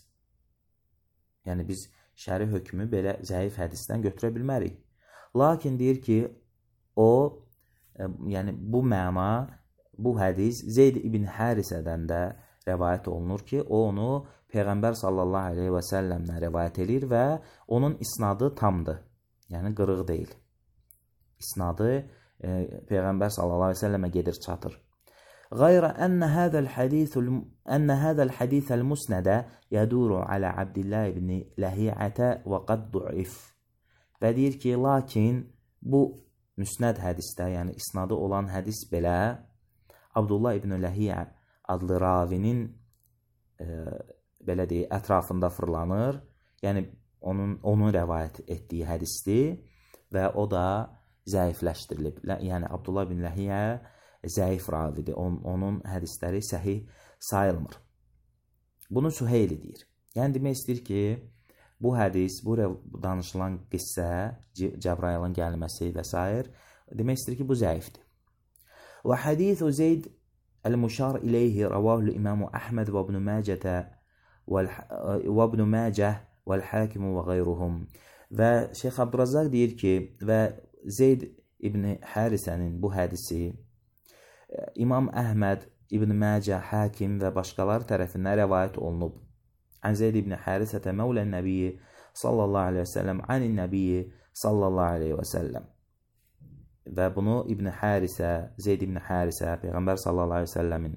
Yəni biz şəri hökmü belə zəif hədisdən götürə bilmərik. Lakin deyir ki, o yəni bu məna, bu hədis Zeyd ibn Harisədən də rəvayət olunur ki, o onu Peyğəmbər sallallahu əleyhi və səlləmdən rəvayət edir və onun isnadı tamdır. Yəni qırıq deyil. İsnadı e, Peyğəmbər sallallahu əleyhi və səlləmə gedir, çatır. Qayrə ənə hədəl hədithul ənə hədəl hədithəl musnədə yəduru alə Abdillah ibn Ləhiyətə və qad du'if. Və deyir ki, lakin bu müsnəd hədisdə, yəni isnadı olan hədis belə Abdullah ibn Ləhiyyə adlı ravinin e, belə deyək, ətrafında fırlanır. Yəni onun onu rəvayət etdiyi hədisdir və o da zəifləşdirilib. Yəni Abdullah ibn Ləhiyyə zəif ravidir. On, onun hədisləri səhih sayılmır. Bunu Suheyli deyir. Yəni demək istəyir ki, bu hədis, bu danışılan qissə, Cəbrailin gəlməsi və s. demək istəyir ki, bu zəifdir. Və hədithu Zeyd el-muşar ileyhi ravahu İmam Əhməd və İbn Macə və İbn Macə vəl-Hakim və qeyruhum. Və Şeyx Abdurrazzaq deyir ki, və Zeyd ibn Harisənin bu hədisi İmam Əhməd, İbn Macə, Hakim və başqaları tərəfindən rəvayət olunub. Ən Zeyd ibn Harisətə məvlən nəbiyyi sallallahu aleyhi və səlləm anin nəbiyyi sallallahu aleyhi və səlləm. Və bunu İbn Harisə, Zeyd ibn Harisə, Peyğəmbər sallallahu aleyhi və səlləmin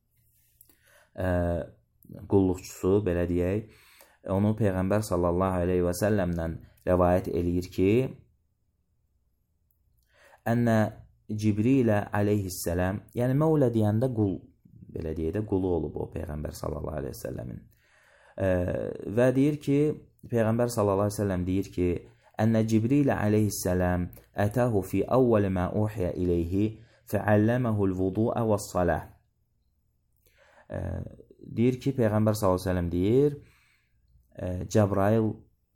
ə, qulluqçusu, belə deyək, onu Peyğəmbər sallallahu aleyhi və səlləmdən rəvayət eləyir ki, ənə Cibrilə aleyhissələm, yəni məvlə deyəndə qul, belə deyək də, qulu olub o Peyğəmbər sallallahu aleyhi və səlləmin. Və deyir ki, Peyğəmbər sallallahu aleyhi və səlləm deyir ki, ənə Cibrilə aleyhissələm ətəhu fi əvvəli mə uhiyə iləyhi fəəlləməhul vudu'a və salah. Deyir ki, Peyğəmbər sallallahu aleyhi və səlləm deyir, Cəbrail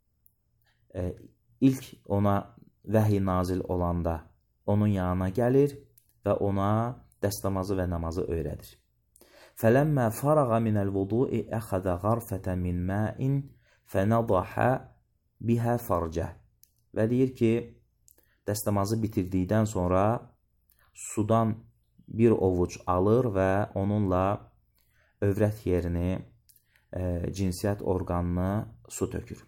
ilk ona vəhiy nazil olanda onun yanına gəlir və ona dəstəmazı və namazı öyrədir. Fələmmə farağa minəl vudu'i əxədə qarfətə min məin fənədahə bihə farcəh. Və deyir ki, dəstəmazı bitirdikdən sonra sudan bir ovuc alır və onunla övrət yerini, e, cinsiyyət orqanını su tökür.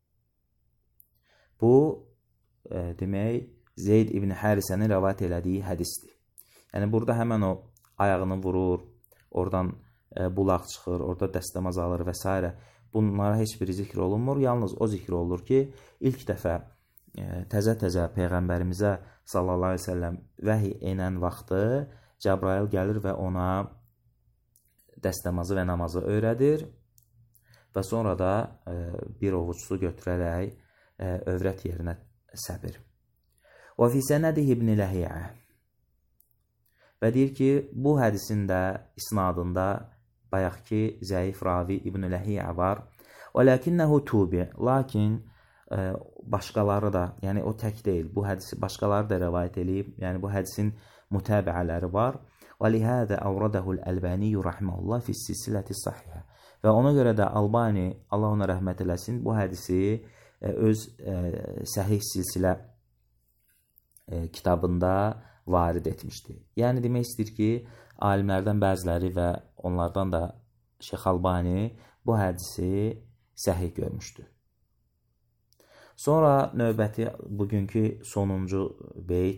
Bu, e, demək, Zeyd ibn Harisənin rəvayət elədiyi hədisdir. Yəni, burada həmən o ayağını vurur, oradan e, bulaq çıxır, orada dəstəmaz alır və s. Bunlara heç bir zikr olunmur. Yalnız o zikr olur ki, ilk dəfə e, təzə-təzə Peyğəmbərimizə sallallahu aleyhi ve səlləm vəhiy enən vaxtı Cəbrail gəlir və ona dəstəmazı və namazı öyrədir və sonra da e, bir ovuc su götürərək e, övrət yerinə səpir. Və fi sənədihi ibn Ləhiyyə. Və deyir ki, bu hədisin də isnadında bayaq ki, zəif ravi İbn Ləhiyyə var. Və ləkinnəhu tubi. Lakin e, başqaları da, yəni o tək deyil, bu hədisi başqaları da rəvayət edib. Yəni bu hədisin mütabiələri var. Və lihədə əvrədəhul Əlbaniyyü rəhməhullah fis-silsiləti sahihə. Və ona görə də Albani, Allah ona rəhmət eləsin, bu hədisi e, öz e, səhih silsilə e, kitabında varid etmişdi. Yəni demək istəyir ki, alimlərdən bəziləri və onlardan da Şeyx Albani bu hədisi səhih görmüşdü. Sonra növbəti bugünkü sonuncu beyt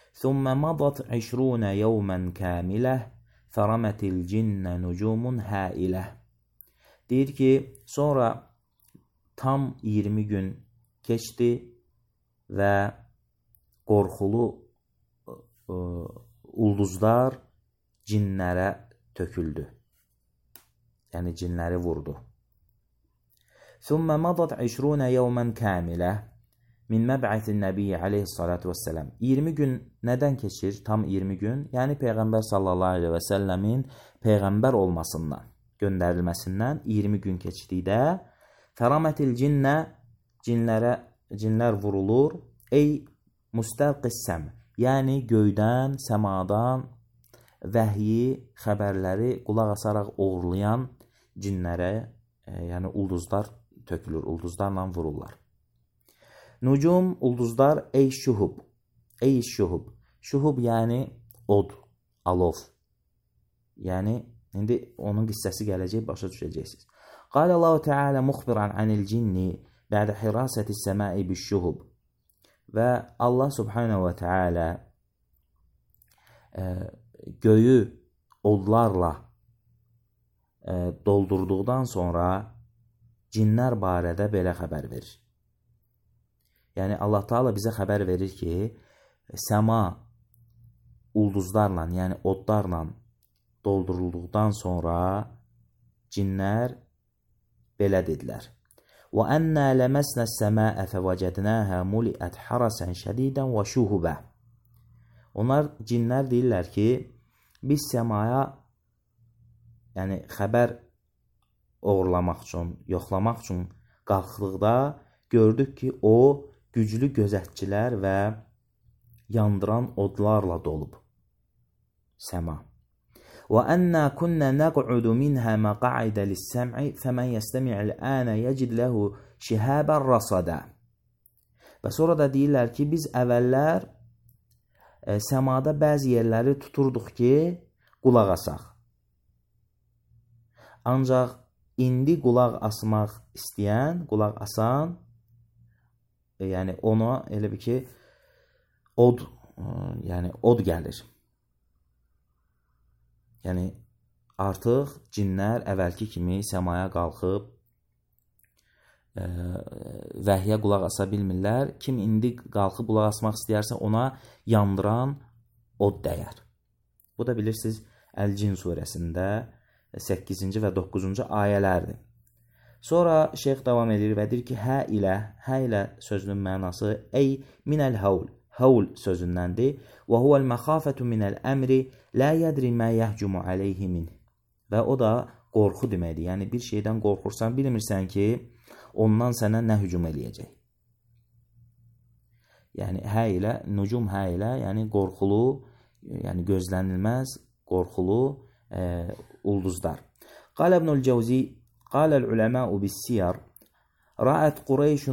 Thumma madat ishiruna yawman kamilah faramatil cinnə nucumun hailah. Deyir ki, sonra tam iyirmi gün keçdi və qorxulu ə, ulduzlar cinlərə töküldü. Yəni cinləri vurdu. Thumma madat ishiruna yawman kamilah min məb'ətin nəbiyyə aleyhissalatu vesselam. iyirmi gün nədən keçir? Tam iyirmi gün. Yəni Peyğəmbər sallallahu aleyhi və səlləmin Peyğəmbər olmasından, göndərilməsindən iyirmi gün keçdikdə fəramatil cinnə, cinlərə, cinlər vurulur. Ey müstəqissəm, yəni göydən, səmadan vəhyi, xəbərləri qulaq asaraq uğurlayan cinlərə, e, yəni ulduzlar tökülür, ulduzlarla vururlar. Nucum, ulduzlar, ey şuhub, ey şuhub. Şuhub yəni od, alov. Yəni, indi onun qissəsi gələcək, başa düşəcəksiniz. Qala Allahu Teala muxbiran anil cinni bə'də hirasəti səmai bişşuhub. Və Allah Subhanahu və Teala e, göyü odlarla e, doldurduqdan sonra cinlər barədə belə xəbər verir. Yəni Allah Teala bizə xəbər verir ki, səma ulduzlarla, yəni odlarla doldurulduqdan sonra cinlər belə dedilər. Və ennə ləməsnə səməə fəvəcədnəhə muliət harasən şədidən və şuhubə. Onlar, cinlər deyirlər ki, biz səmaya, yəni xəbər oğurlamaq üçün, yoxlamaq üçün qalxdıqda gördük ki, o güclü gözətçilər və yandıran odlarla dolub səma. Və ennə kunnə nəq'udu minhə məqa'idə lis-səm'i fəmən yəstəmi'l ənə yəcid ləhu şihəbən rasadə. Və sonra da deyirlər ki, biz əvvəllər e, səmada bəzi yerləri tuturduq ki, qulaq asaq. Ancaq indi qulaq asmaq istəyən, qulaq asan, e, yəni ona elə bir ki, od, e, yəni od gəlir. Yəni artıq cinlər əvvəlki kimi səmaya qalxıb e, vəhyə qulaq asa bilmirlər. Kim indi qalxıb qulaq asmaq istəyərsə ona yandıran od dəyər. Bu da bilirsiniz Əl-Cin surəsində səkkizinci və doqquzuncu ayələrdir. Sonra şeyx davam edir və deyir ki, hə ilə, hə ilə sözünün mənası ey minəl havl, havl sözündəndir. Və huvəl məxafətü minəl əmri lə yədri mə yəhcumu aleyhi min. Və o da qorxu deməkdir. Yəni bir şeydən qorxursan, bilmirsən ki, ondan sənə nə hücum eləyəcək. Yəni hə ilə, nucum hə ilə, yəni qorxulu, yəni gözlənilməz, qorxulu e, ulduzlar. Qalə İbnül Cəvzi, qaləl uləməu bis-siyar, ra'ət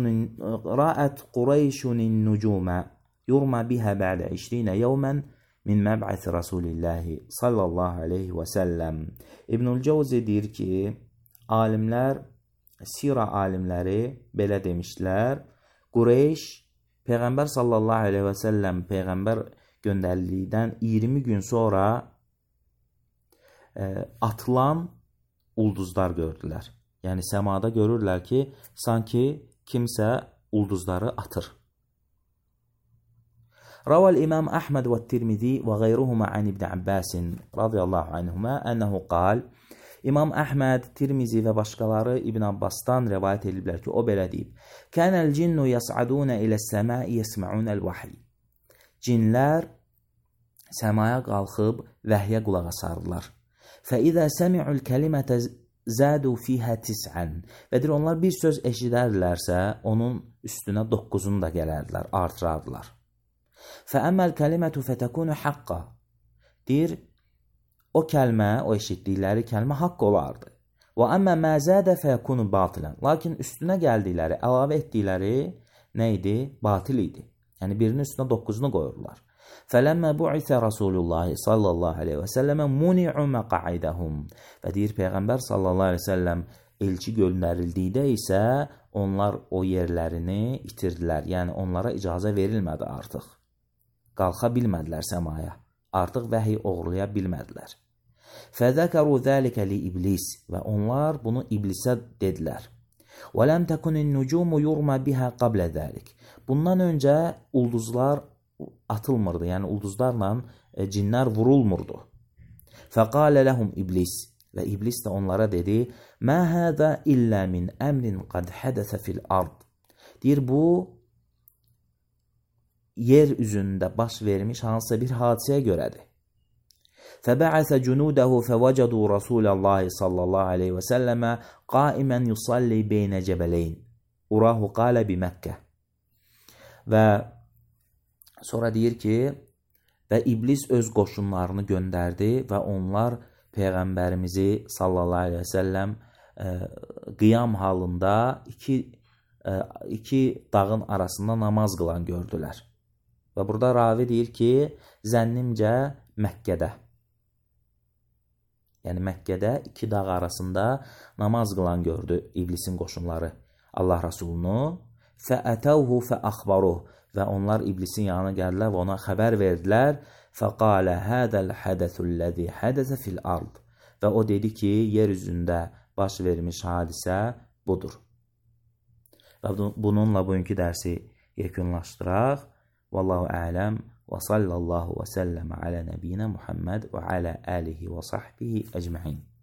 Qureyşunin nucumə yurma bihə bə'də işrinə yevmən min məb'əti Rasulillahi sallallahu aleyhi və səlləm. İbnül Cəvzi deyir ki, alimlər, sira alimləri belə demişlər, Qureyş, Peyğəmbər sallallahu aleyhi və səlləm Peyğəmbər göndərildiyindən iyirmi gün sonra e, atılan ulduzlar gördülər. Yəni səmada görürlər ki, sanki kimsə ulduzları atır. روى الإمام أحمد والترمذي وغيرهما عن ابن عباس رضي الله عنهما أنه قال İmam Əhməd, Tirmizi və başqaları İbn Abbasdan rivayət ediblər ki, o belə deyib. Kənəl cinnu yas'aduna iləs-səmai yesma'unəl vahiy. Cinlər səmaya qalxıb vəhyə qulaq asardılar. Fəizə səmi'ul kəlimətə zədu fihə tis'ən. Və deyir, onlar bir söz eşidərlərsə, onun üstünə doqquzunu da gələrdilər, artırardılar. Fəəmməl kəlimətu fətəkunu haqqa. Deyir, o kəlmə, o eşitdikləri kəlmə haqq olardı. Və əmmə məzədə fəyəkunu batilən. Lakin üstünə gəldikləri, əlavə etdikləri nə idi? Batil idi. Yəni birinin üstünə doqquzunu qoyurlar. Fələmmə bu'isə Rasulullah sallallahu aleyhi və səlləmə muni'u məqaidəhum. Və deyir, Peyğəmbər sallallahu aleyhi və səlləm elçi göndərildikdə isə onlar o yerlərini itirdilər. Yəni onlara icazə verilmədi artıq. qalxa bilmədilər səmaya. Artıq vəhiy oğurlaya bilmədilər. Fəzəkəru zəlikə li iblis və onlar bunu iblisə dedilər. Və ləm təkunin nucumu yurma bihə qablə zəlik. Bundan öncə ulduzlar atılmırdı, yəni ulduzlarla e, cinlər vurulmurdu. Fəqalə ləhum iblis və iblis də onlara dedi: "Mə həzə illə min əmrin qad hədəsə fil ard." Deyir, bu yer üzündə baş vermiş hansısa bir hadisəyə görədir. فَبَعَثَ جُنُودَهُ فَوَجَدُوا رَسُولَ اللّٰهِ صَلَّى اللّٰهِ عَلَيْهِ وَسَلَّمَ قَائِمًا يُصَلِّي بَيْنَ جَبَلَيْنِ اُرَاهُ قَالَ بِمَكَّةِ. Və sonra deyir ki, və iblis öz qoşunlarını göndərdi və onlar Peyğəmbərimizi sallallahu aleyhi və səlləm e, qiyam halında iki, e, iki dağın arasında namaz qılan gördülər. Və burada ravi deyir ki, zənnimcə Məkkədə. Yəni Məkkədə iki dağ arasında namaz qılan gördü iblisin qoşunları Allah Rasulunu. Fəətəvhu fəəxbaruh və onlar iblisin yanına gəldilər və ona xəbər verdilər. Fəqalə hədəl hədəthulləzi hədəsə fil ard. Və o dedi ki, yer üzündə baş vermiş hadisə budur. Və bununla bugünkü dərsi yekunlaşdıraq. Vallahu ələm və sallallahu və səlləm alə nəbiyyinə Muhammed və alə alihi və sahbihi əcməin.